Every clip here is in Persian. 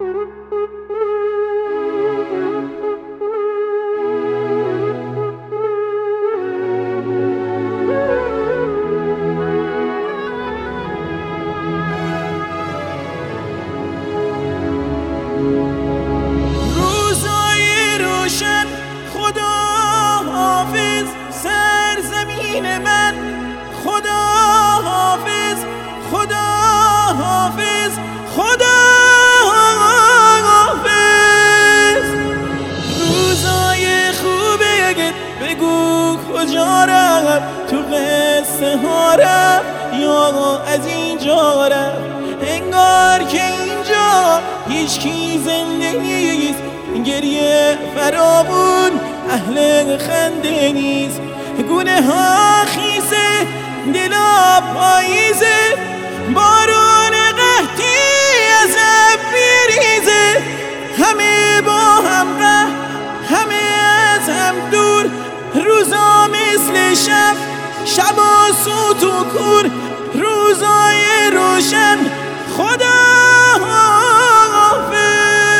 روزای روشن خدا حافظ سرزمین من، خدا حافظ، خدا حافظ، خدا حافظ. روزای خوبه بگو کجا رفت، تو قصه ها رفت یا از اینجا رفت؟ انگار که اینجا هیچ کی زنده نیست، گریه فراوون اهل خنده نیست. گونه ها خیسه دلا پاییزه، بارون قحطی از اب میریزه. همه با هم قهر، همه از هم دور، روزا مثل شب، شبا سوت و کور. روزای روشن خدا حافظ.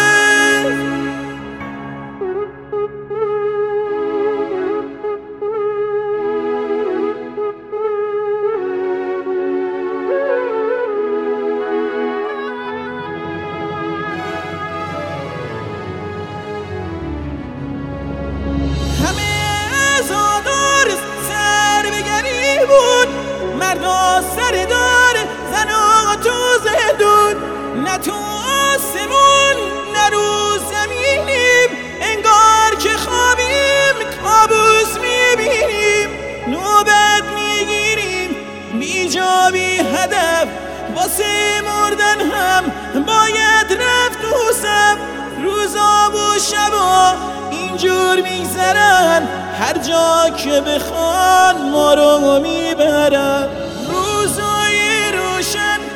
همه عزادار سر به گریبون، مردا سر دار، زنا تو زندون. نه تو آسمون نه رو زمینیم، انگار که خوابیم کابوس میبینیم. نوبت میگیریم بی جا بی هدف، واسه مردن هم باید رفت و سب. روزا و شبا اینجور میگذرن، هر جا که بخوان ما رو میبرن. روزای روشن